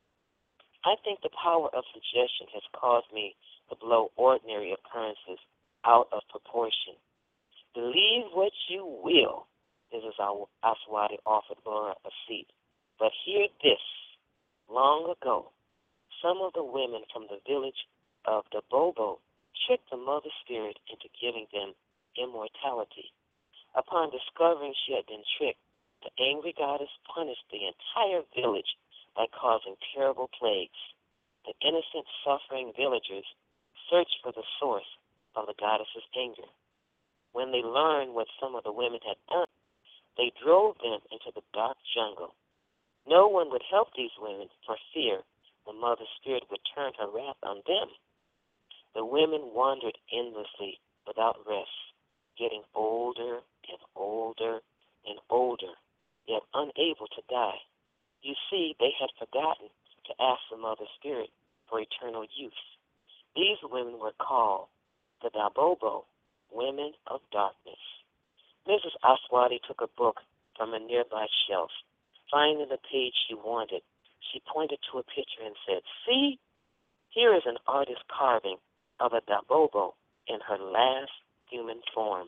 I think the power of suggestion has caused me to blow ordinary occurrences out of proportion. Believe what you will, Missus Aswati offered Laura a seat. But hear this. Long ago, some of the women from the village of Dabobo tricked the mother spirit into giving them immortality. Upon discovering she had been tricked, the angry goddess punished the entire village by causing terrible plagues. The innocent, suffering villagers searched for the source of the goddess's anger. When they learned what some of the women had done, they drove them into the dark jungle. No one would help these women for fear the mother spirit would turn her wrath on them. The women wandered endlessly without rest, getting older and older and older, yet unable to die. You see, they had forgotten to ask the mother spirit for eternal youth. These women were called the Dabobo, Women of Darkness. Missus Aswati took a book from a nearby shelf. Finding the page she wanted, she pointed to a picture and said, See, here is an artist's carving of a Dabobo in her last human form.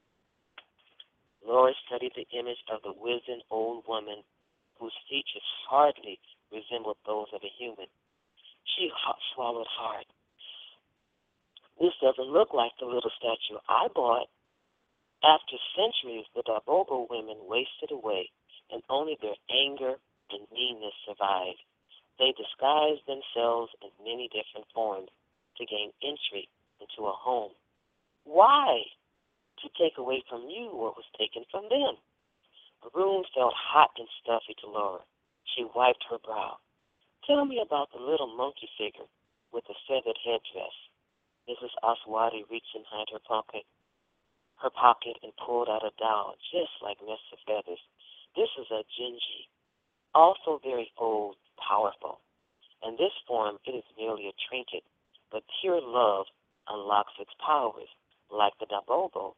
Laura studied the image of the wizened old woman whose features hardly resembled those of a human. She swallowed hard. This doesn't look like the little statue I bought. After centuries, the Dabobo women wasted away, and only their anger and meanness survived. They disguised themselves in many different forms to gain entry into a home. Why? To take away from you what was taken from them. The room felt hot and stuffy to Laura. She wiped her brow. Tell me about the little monkey figure with the feathered headdress. Missus Aswati reached behind her pocket, her pocket and pulled out a doll just like Mister Feathers. This is a Jinji, also very old, powerful. In this form, it is merely a trinket, but pure love unlocks its powers. Like the Dabobo,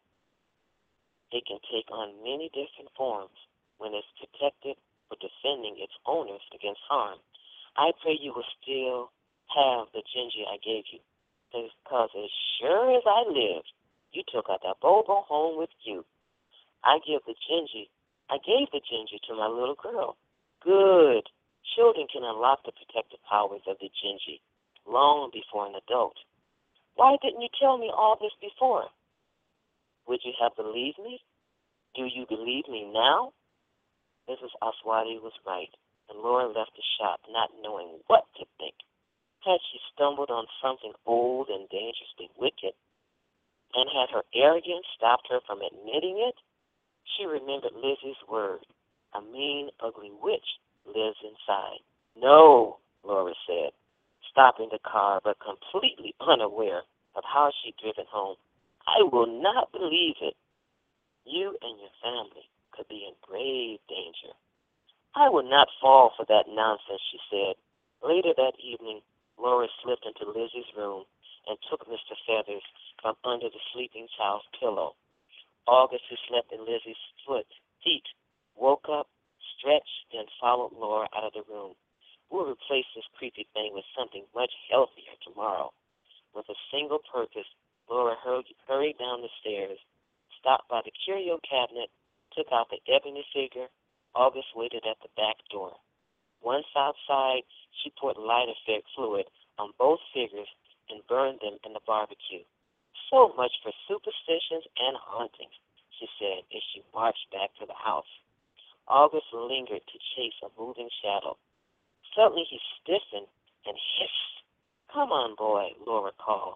it can take on many different forms when it's protected or defending its owners against harm. I pray you will still have the Jinji I gave you, because as sure as I live, you took a Dabobo home with you. I give the Jinji, I gave the Jinji to my little girl. Good. Children can unlock the protective powers of the Jinji long before an adult. Why didn't you tell me all this before? Would you have believed me? Do you believe me now? Missus Aswati was right, and Laura left the shop not knowing what to think. Had she stumbled on something old and dangerously wicked? And had her arrogance stopped her from admitting it? She remembered Lizzie's word, a mean, ugly witch lives inside. No, Laura said, stopping the car but completely unaware of how she'd driven home. I will not believe it. You and your family could be in grave danger. I would not fall for that nonsense, she said. Later that evening, Laura slipped into Lizzie's room and took Mister Feathers from under the sleeping child's pillow. August, who slept in Lizzie's foot, feet, woke up, stretched, then followed Laura out of the room. We'll replace this creepy thing with something much healthier tomorrow. With a single purpose, Laura hurried down the stairs, stopped by the curio cabinet, took out the ebony figure. August waited at the back door. Once outside, she poured lighter fluid on both figures and burned them in the barbecue. So much for superstitions and hauntings, she said as she marched back to the house. August lingered to chase a moving shadow. Suddenly he stiffened and hissed. Come on, boy, Laura called.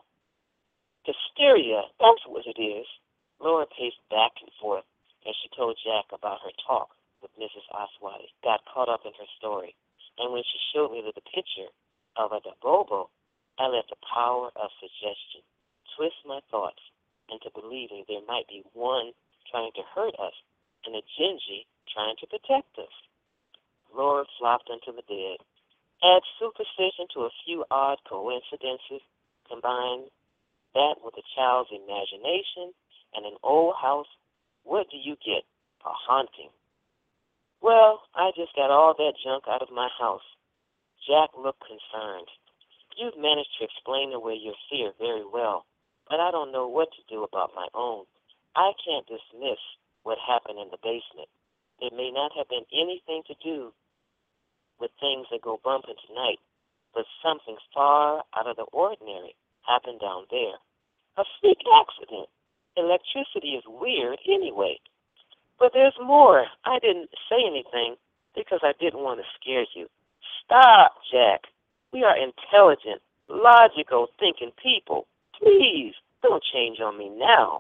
Hysteria, that's what it is. Laura paced back and forth as she told Jack about her talk with Missus Oswati, got caught up in her story. And when she showed me the picture of a Dabobo, I let the power of suggestion twist my thoughts into believing there might be one trying to hurt us and a Gingy trying to protect us. Laura flopped into the bed. Add superstition to a few odd coincidences, combine that with a child's imagination and an old house, what do you get? A haunting. Well, I just got all that junk out of my house. Jack looked concerned. You've managed to explain away your fear very well, but I don't know what to do about my own. I can't dismiss what happened in the basement. It may not have been anything to do with things that go bumping tonight, but something far out of the ordinary happened down there. A freak accident. Electricity is weird anyway. But there's more. I didn't say anything because I didn't want to scare you. Stop, Jack. We are intelligent, logical, thinking people. Please, don't change on me now.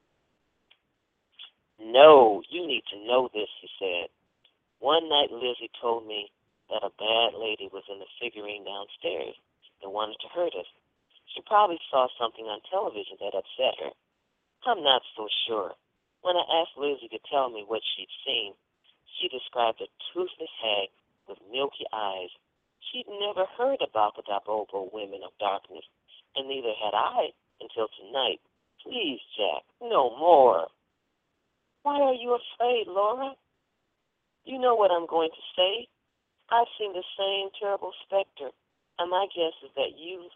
No, you need to know this, he said. One night Lizzie told me that a bad lady was in the figurine downstairs and wanted to hurt us. She probably saw something on television that upset her. I'm not so sure. When I asked Lizzie to tell me what she'd seen, she described a toothless hag with milky eyes. She'd never heard about the Dabobo women of darkness, and neither had I until tonight. Please, Jack, no more. Why are you afraid, Laura? You know what I'm going to say. I've seen the same terrible specter, and my guess is that you...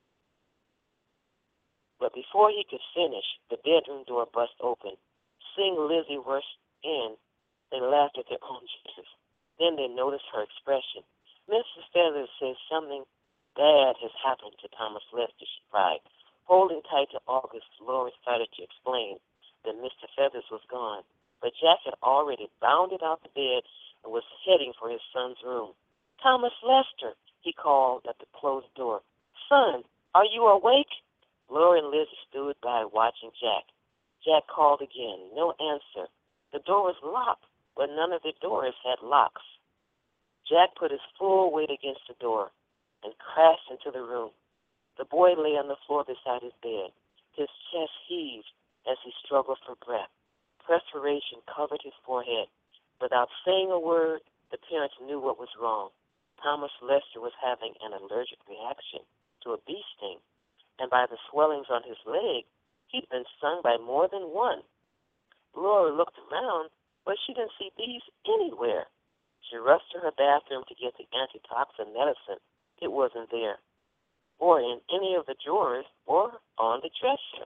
But before he could finish, the bedroom door burst open. Seeing Lizzie rush in, they laughed at their own jokes. Then they noticed her expression. Missus Feathers says something bad has happened to Thomas Lester, she cried. Holding tight to August, Laura started to explain that Mister Feathers was gone, but Jack had already bounded out the bed and was heading for his son's room. Thomas Lester, he called at the closed door. Son, are you awake? Laura and Lizzie stood by watching Jack. Jack called again. No answer. The door was locked, but none of the doors had locks. Jack put his full weight against the door and crashed into the room. The boy lay on the floor beside his bed. His chest heaved as he struggled for breath. Perspiration covered his forehead. Without saying a word, the parents knew what was wrong. Thomas Lester was having an allergic reaction to a bee sting, and by the swellings on his leg, he'd been stung by more than one. Laura looked around, but she didn't see bees anywhere. She rushed to her bathroom to get the antitoxin medicine. It wasn't there, or in any of the drawers, or on the dresser,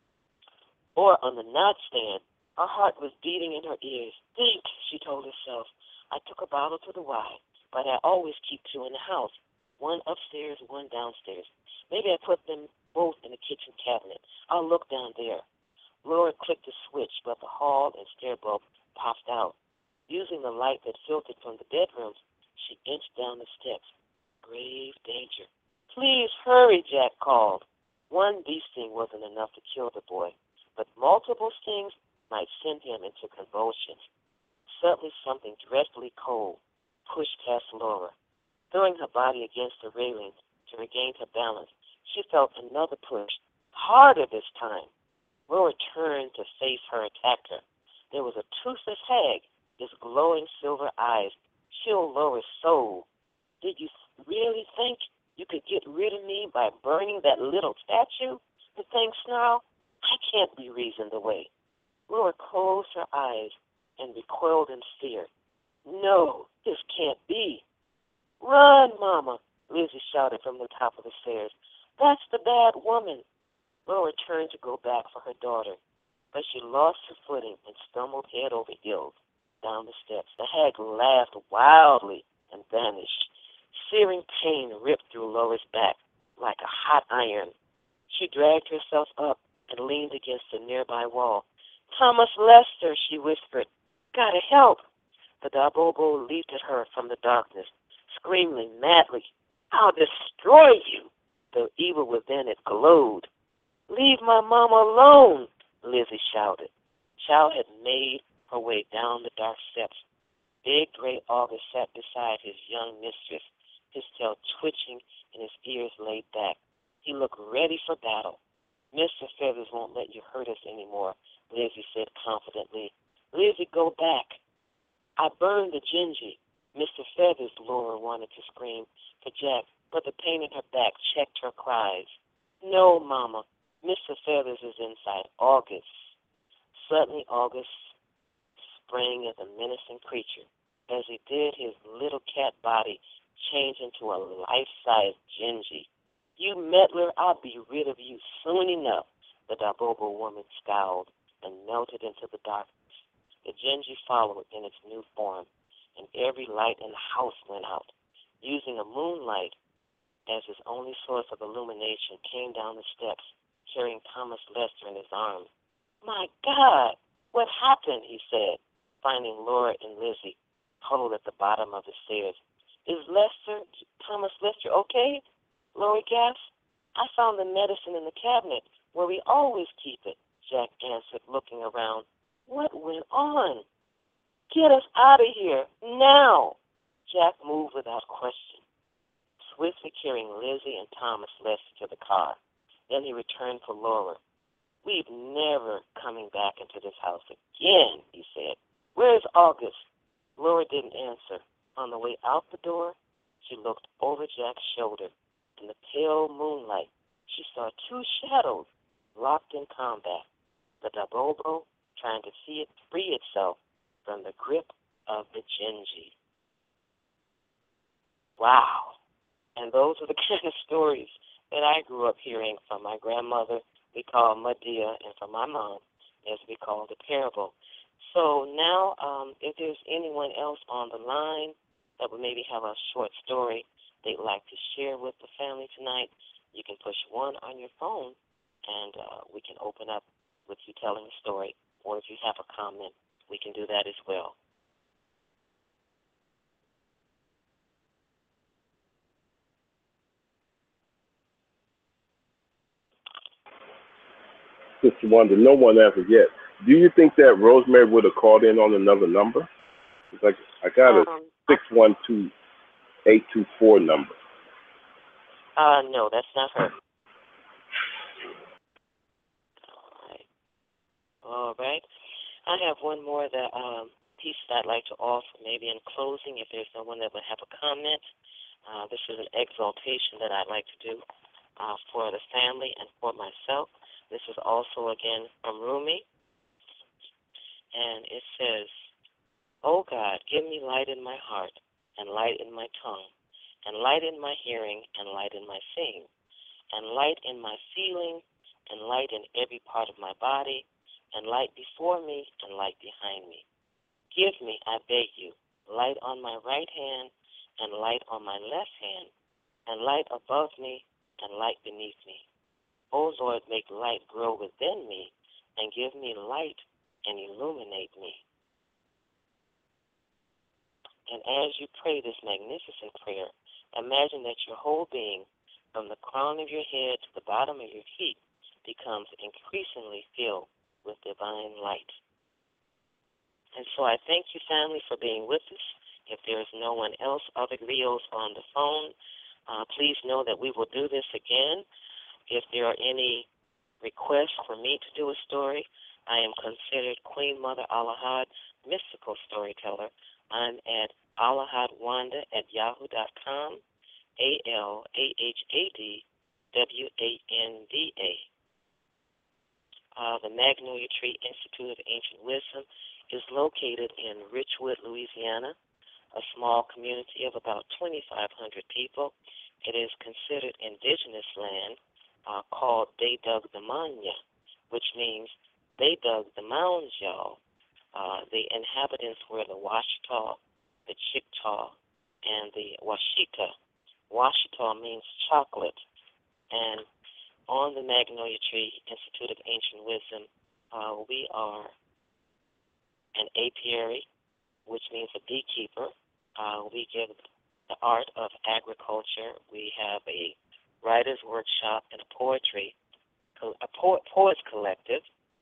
or on the nightstand. Her heart was beating in her ears. Think, she told herself. I took a bottle to the Y, but I always keep two in the house, one upstairs, one downstairs. Maybe I put them both in the kitchen cabinet. I'll look down there. Laura clicked the switch, but the hall and stair bulb popped out. Using the light that filtered from the bedrooms, she inched down the steps. Grave danger. Please hurry, Jack called. One bee sting wasn't enough to kill the boy, but multiple stings might send him into convulsions. Suddenly something dreadfully cold pushed past Laura. Throwing her body against the railing to regain her balance, she felt another push, harder this time. Laura turned to face her attacker. there was a toothless hag, his glowing silver eyes chilled Laura's soul. Did you really think you could get rid of me by burning that little statue? The thing snarled. I can't be reasoned away. Laura closed her eyes and recoiled in fear. No, this can't be. Run, Mama, Lizzie shouted from the top of the stairs. That's the bad woman. Laura turned to go back for her daughter, but she lost her footing and stumbled head over heels down the steps. The hag laughed wildly and vanished. Searing pain ripped through Laura's back like a hot iron. She dragged herself up and leaned against the nearby wall. Thomas Lester, she whispered. Gotta help. The Dabobo leaped at her from the darkness, screaming madly, I'll destroy you. The evil within it glowed. Leave my mama alone, Lizzie shouted. Chow had made her way down the dark steps. Big gray August sat beside his young mistress, his tail twitching and his ears laid back. He looked ready for battle. Mister Feathers won't let you hurt us anymore, Lizzie said confidently. Lizzie, go back. I burned the gingy. Mister Feathers, Laura wanted to scream for Jack, but the pain in her back checked her cries. No, Mama. Mister Feathers is inside August. Suddenly, August sprang at the menacing creature. As he did, his little cat body changed into a life-size gingy. You meddler, I'll be rid of you soon enough. The Dabobo woman scowled and melted into the darkness. The gingy followed in its new form, and every light in the house went out. Using a moonlight as his only source of illumination, came down the steps, carrying Thomas Lester in his arms. My God, what happened? He said, finding Laura and Lizzie huddled at the bottom of the stairs. Is Lester, Thomas Lester, okay? Laura gasped. I found the medicine in the cabinet where we always keep it, Jack answered, looking around. What went on? Get us out of here, now! Jack moved without question, swiftly carrying Lizzie and Thomas Lester to the car. Then he returned for Laura. We've never coming back into this house again, he said. Where's August? Laura didn't answer. On the way out the door, she looked over Jack's shoulder. In the pale moonlight, she saw two shadows locked in combat. The Dabobo trying to see it free itself from the grip of the gingy. Wow. And those are the kind of stories that I grew up hearing from my grandmother, we call Madea, and from my mom, as we call the parable. So now, um, if there's anyone else on the line that would maybe have a short story they'd like to share with the family tonight, you can push one on your phone, and uh, we can open up with you telling a story. Or if you have a comment, we can do that as well. Sister Wanda, no one as of yet. Do you think that Rosemary would have called in on another number? It's like I got a Um, six one two eight two four number. Uh, no, that's not her. All right. All right. I have one more that um, piece that I'd like to offer, maybe in closing, if there's no one that would have a comment. Uh, this is an exaltation that I'd like to do uh, for the family and for myself. This is also, again, from Rumi. And it says, Oh God, give me light in my heart and light in my tongue, and light in my hearing and light in my seeing, and light in my feeling, and light in every part of my body, and light before me and light behind me. Give me, I beg you, light on my right hand and light on my left hand, and light above me and light beneath me. O Lord, make light grow within me and give me light and illuminate me. And as you pray this magnificent prayer, imagine that your whole being, from the crown of your head to the bottom of your feet, becomes increasingly filled with divine light. And so I thank you, family, for being with us. If there is no one else, other griots on the phone, uh, please know that we will do this again. If there are any requests for me to do a story, I am considered Queen Mother Alahad Mystical Storyteller. I'm at alahadwanda at yahoo dot com, A L A H A D W A N D A. Uh, the Magnolia Tree Institute of Ancient Wisdom is located in Richwood, Louisiana, a small community of about twenty-five hundred people. It is considered indigenous land uh, called They Dug the Manya, which means they dug the mounds, y'all. Uh, the inhabitants were the Washita, the Chickaw, and the Washita. Washita means chocolate. And on the Magnolia Tree Institute of Ancient Wisdom, uh, we are an apiary, which means a beekeeper. Uh, we give the art of agriculture. We have a writer's workshop and a poetry, a po- poets collective.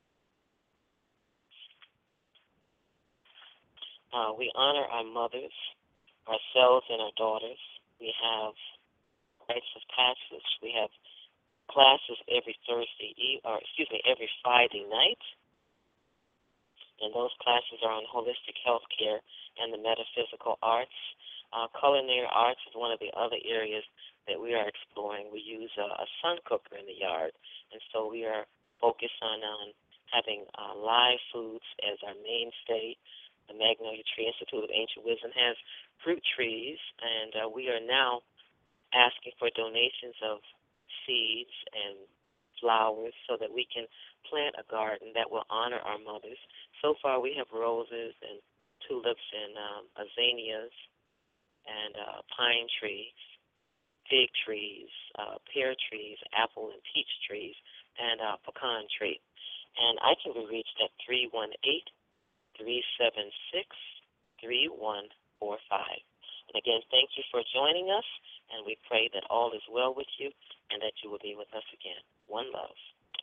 Uh, we honor our mothers, ourselves, and our daughters. We have rites of passage. We have classes every Thursday, e- or excuse me, every Friday night. And those classes are on holistic health care and the metaphysical arts. Uh, culinary arts is one of the other areas that we are exploring. We use a, a sun cooker in the yard, and so we are focused on um, having uh, live foods as our mainstay. The Magnolia Tree Institute of Ancient Wisdom has fruit trees, and uh, we are now asking for donations of seeds and flowers so that we can plant a garden that will honor our mothers. So far, we have roses and tulips and um, azaleas and uh, pine trees, fig trees, uh, pear trees, apple and peach trees, and uh, pecan tree. And I can be reached at three one eight, three seven six, three one four five. And again, thank you for joining us, and we pray that all is well with you and that you will be with us again. One love.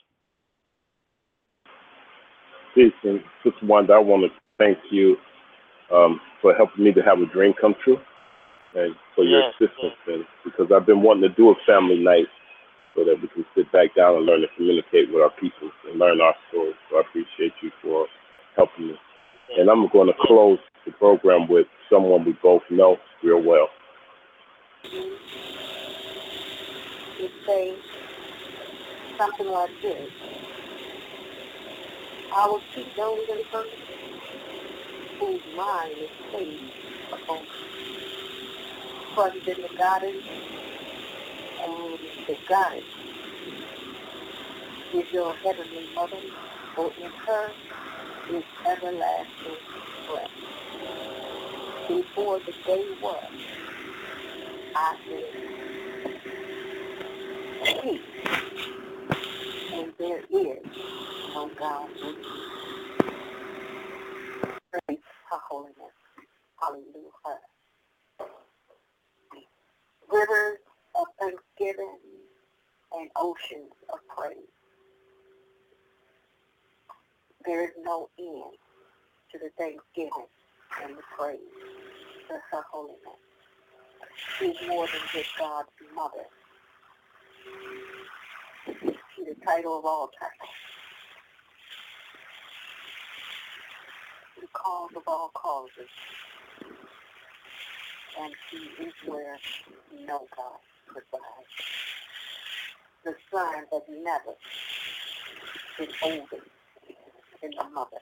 Peace. And Sister Wanda, I want to thank you um, for helping me to have a dream come true and for your Yes, assistance. yes. And because I've been wanting to do a family night so that we can sit back down and learn to communicate with our people and learn our stories. So I appreciate you for helping me. yes. And I'm going to Yes. close the program with someone we both know real well. It say something like this: I will keep those in person whose mind is stayed upon trust in the guidance, and the guidance is your heavenly mother, for in her is everlasting strength. Before the day was, I said, peace, and there is no God with you. Praise her holiness. Hallelujah. Rivers of thanksgiving and oceans of praise. There is no end to the thanksgiving and the praise to her holiness. She's more than just God's mother. She's the title of all titles. The cause of all causes. And she is where no God resides. The son has never been older than the mother.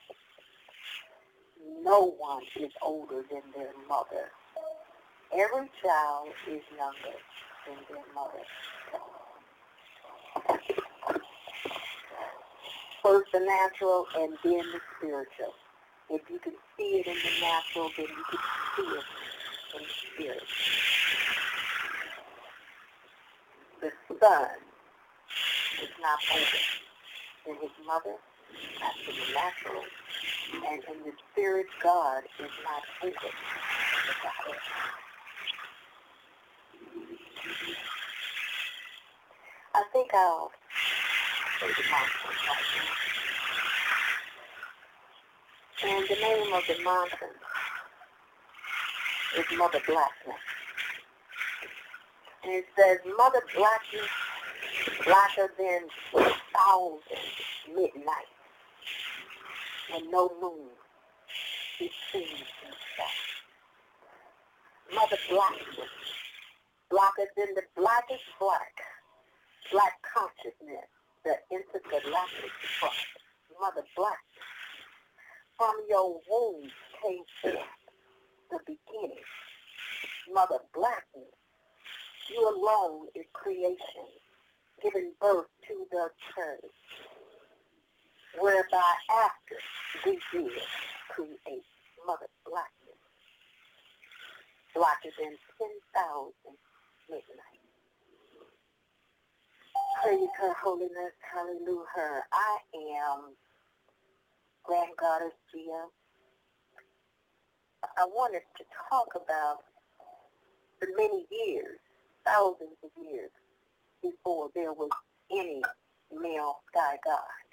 No one is older than their mother. Every child is younger than their mother. First the natural and then the spiritual. If you can see it in the natural, then you can see it in the spirit. The son is not older than his mother, that's in the natural, and in the spirit, God is not older than the God. I think I'll say the mountain right now. And the name of the mountain is Mother Blackness. And it says, Mother Blackness, blacker than a thousand midnights. when no moon is seen in the sky. Mother Blackness, blacker than the blackest black, black consciousness, the intergalactic spark. Mother Blackness, from your womb came forth the beginning. Mother Blackness, you alone is creation, giving birth to the church, whereby after we did create. Mother Blackness, blacker than ten thousand midnight. Praise her holiness, hallelujah. I am Grand Goddess Gia. I wanted to talk about the many years, thousands of years, before there was any male sky god.